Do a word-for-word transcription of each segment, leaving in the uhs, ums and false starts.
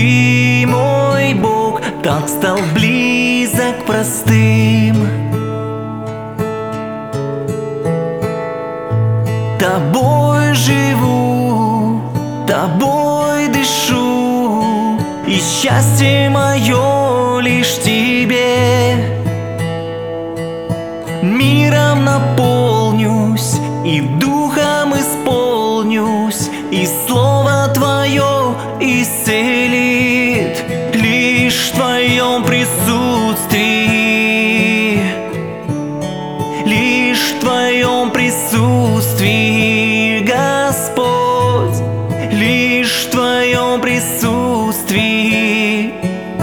Ты мой Бог, так стал близок простым. Тобой живу, тобой дышу, и счастье мое лишь в тебе. Миром наполнюсь и духом исполнюсь, и слово твое исцелит лишь в твоем присутствии, лишь в твоем присутствии, Господь, лишь в твоем присутствии,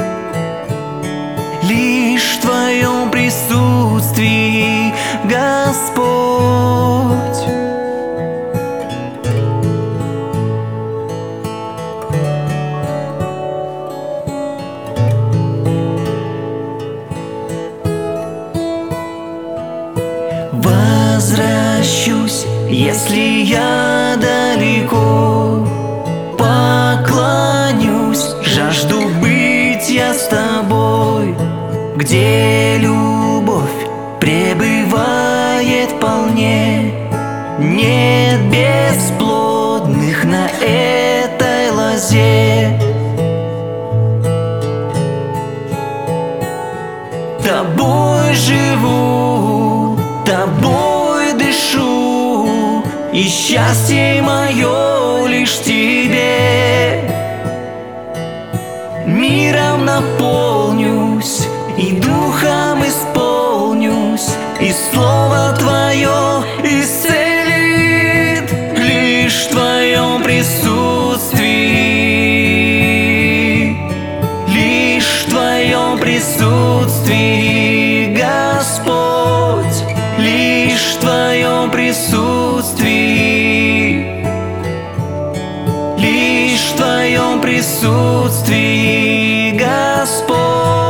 лишь в твоем присутствии, Господь. Возвращусь, если я далеко, поклонюсь, жажду быть я с тобой, где любовь пребывает вполне. Нет бесплодных на этой лозе. Тобой живу, тобой дышу, и счастье мое лишь в тебе. Миром наполнюсь и духом исполнюсь, и слово твое исцелит лишь в твоем присутствии, лишь в твоем присутствии, Господь, лишь в твоем присутствии, лишь в твоем присутствии, Господь.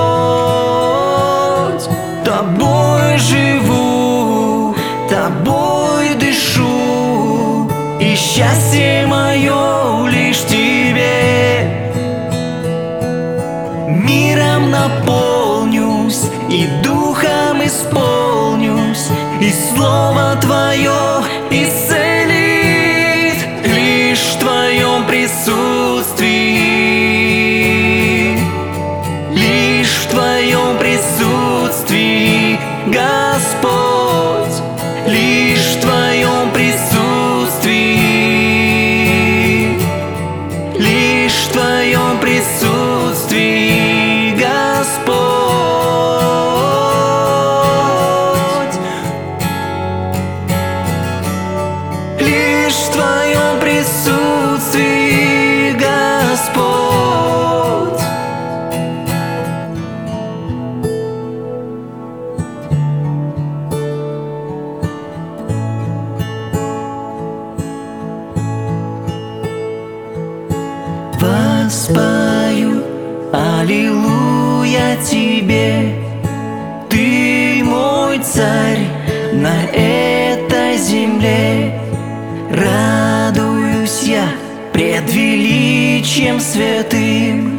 Тобой живу, тобой дышу, и счастье мое лишь в тебе. Миром наполнюсь и духом исполнюсь, и слово твое исцелит лишь в твоем присутствии, лишь в твоем присутствии, Господь, лишь в твоем присутствии, лишь в твоем присутствии, Господь. Лишь в твоем присутствии, Господь. Воспою аллилуйя тебе, ты мой царь на этой земле. Радуюсь я пред величием святым,